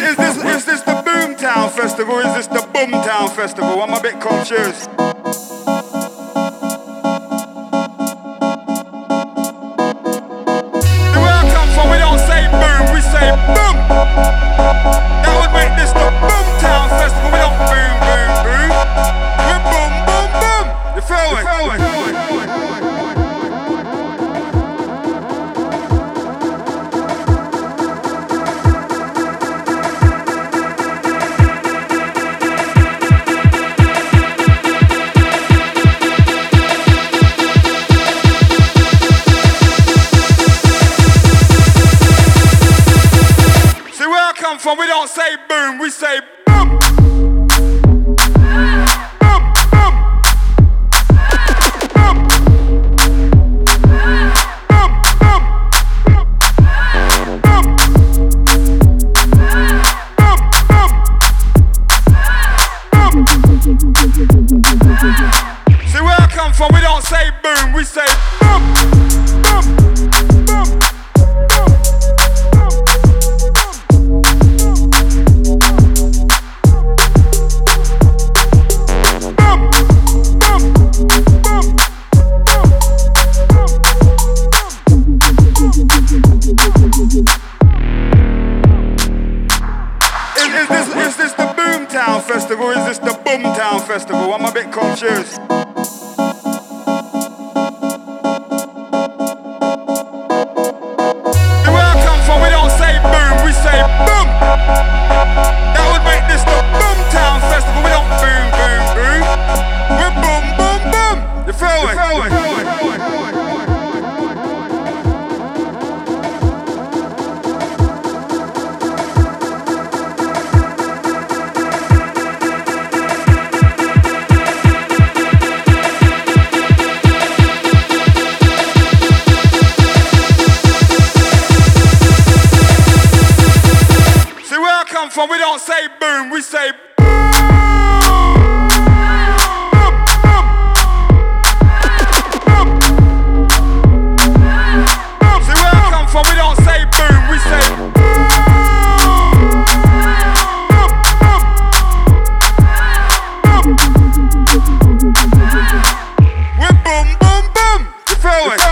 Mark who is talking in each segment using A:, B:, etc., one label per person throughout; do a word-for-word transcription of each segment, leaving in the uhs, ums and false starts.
A: is this is this the Boomtown Festival? Is this the Boomtown Festival? I'm a bit confused. Where I come from, we don't say boom, we say boom. That would make this the Boomtown Festival. We don't boom, boom, boom. We're boom, boom, boom. You feel me? You feel me? From we don't say boom, we say boom. Boom, boom. Boom. Boom, boom. Boom. Boom, boom. See where I come from, we don't say boom, we say boom. Boom. Festival? Is this the Boomtown Festival? I'm a bit confused. Where I come from, we don't say boom, we say boom. That would make this the Boomtown Festival. We don't boom, boom, boom. We're boom, boom, boom. You feel me? You feel me? From we don't say boom, we say boom. See where I come from, we don't say boom, we say boom. We're boom, boom, boom. You feel it?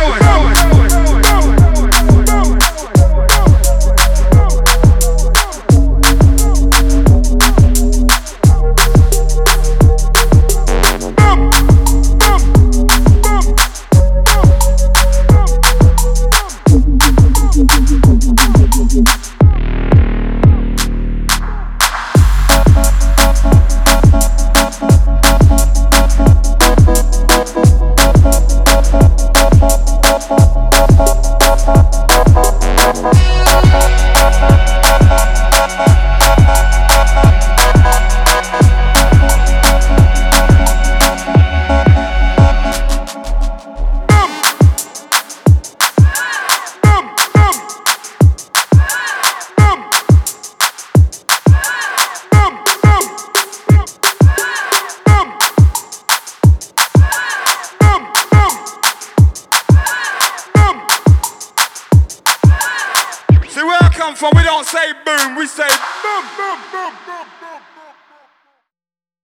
A: From we don't say boom, we say boom, boom, boom, boom, boom.